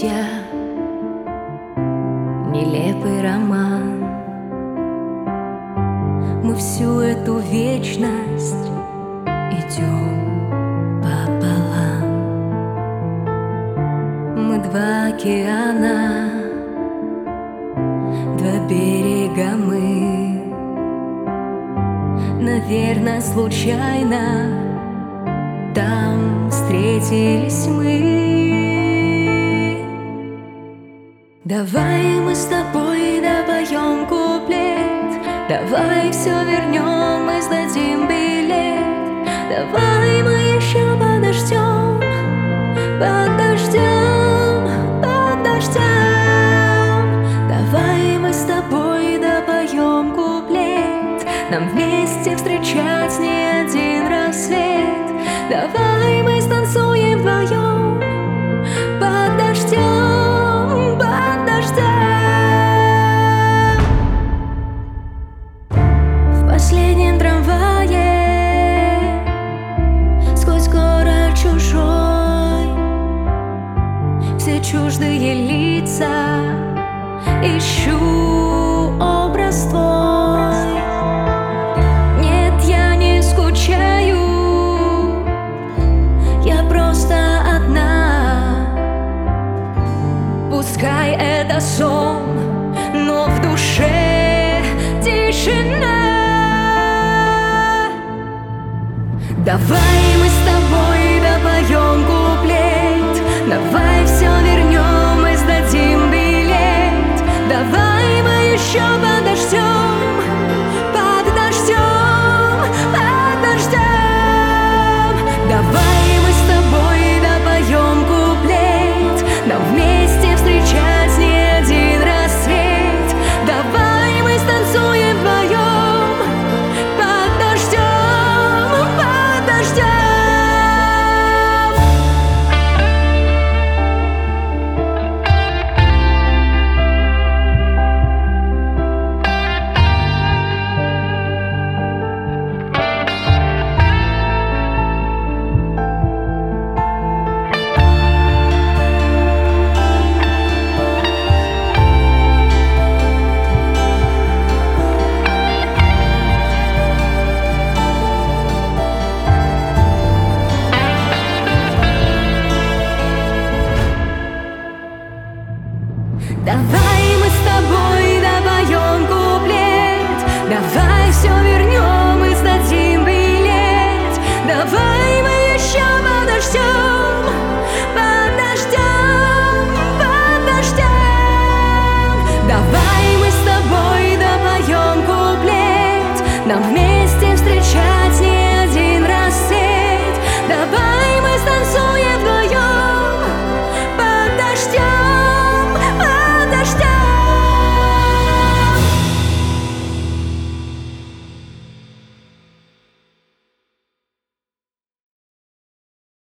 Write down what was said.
друзья, нелепый роман. Мы всю эту вечность идем пополам. Мы два океана, два берега мы. Наверное, случайно там встретились мы. Давай мы с тобой допоем куплет, давай все вернем, мы сдадим билет. Давай мы еще подождем, подождем, подождем. Давай мы с тобой допоем куплет, нам вместе встречать не один рассвет. Давай мы станцуем вдвоем, подождем, подождем. В последнем трамвае сквозь город чужой все чуждые лица, ищу образ твой. Нет, я не скучаю, я просто одна. Пускай это сон, но в душе тишина. Давай мы с тобой допоем куплет, давай все вернем, мы сдадим билет. Давай мы еще подождем, подождем, подождем. Давай мы с тобой допоем куплет, нам вместе встречать не один рассвет. Давай мы станцуем вдвоем, подождем, подождем. Давай мы с тобой допоем куплет, давай все вернем, мы сдадим билет. Давай мы еще подождем, подождем, подождем. Давай мы с тобой допоем куплет, нам вместе